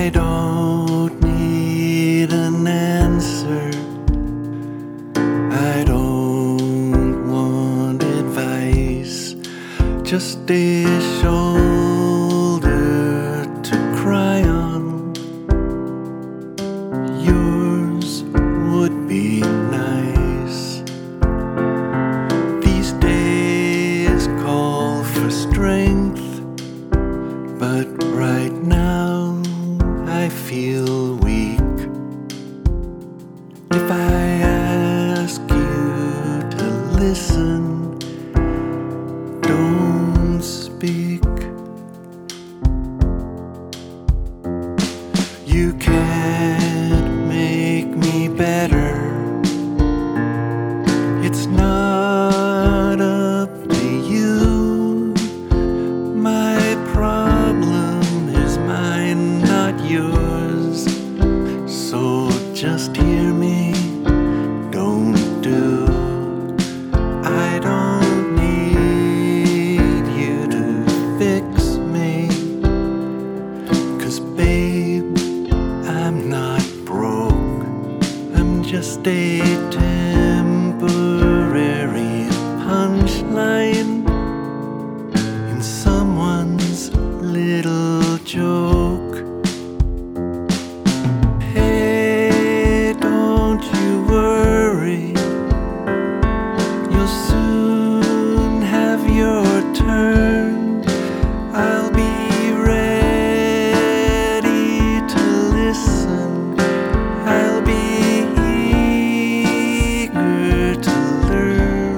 I don't need an answer. I don't want advice, just a shoulder to cry on. Yours would be nice. These days call for strength, but right now I feel weak. If I ask you to listen, don't speak. You can't make me better. It's not up to you. My problem is mine, not yours. So just hear me, don't do. I don't need you to fix me, 'cause babe, I'm not broke. I'm just a temporary punchline in someone's little joke. Hey, don't you worry, you'll soon have your turn. I'll be ready to listen. I'll be eager to learn.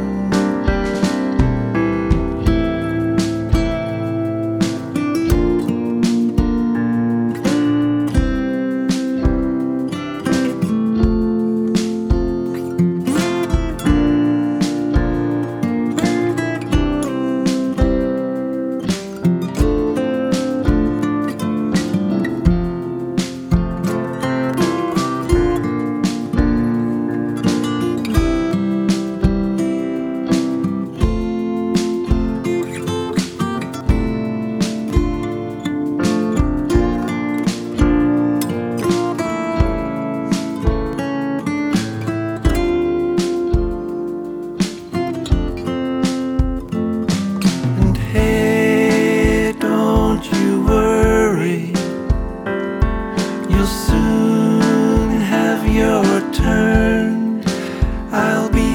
You'll soon have your turn. I'll be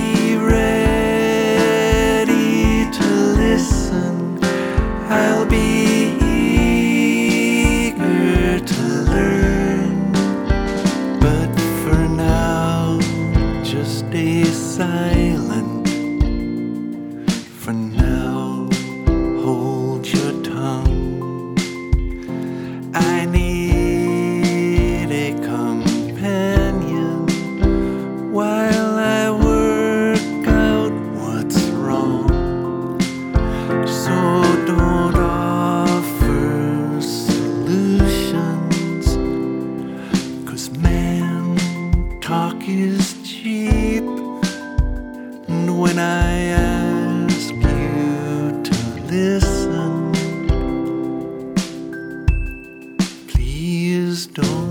ready to listen. I'll be eager to learn. But for now, just stay silent. For now, hold your tongue. I need a companion while I work out what's wrong. So don't offer solutions, 'cause man, talk is cheap. And when I ask you to listen, please don't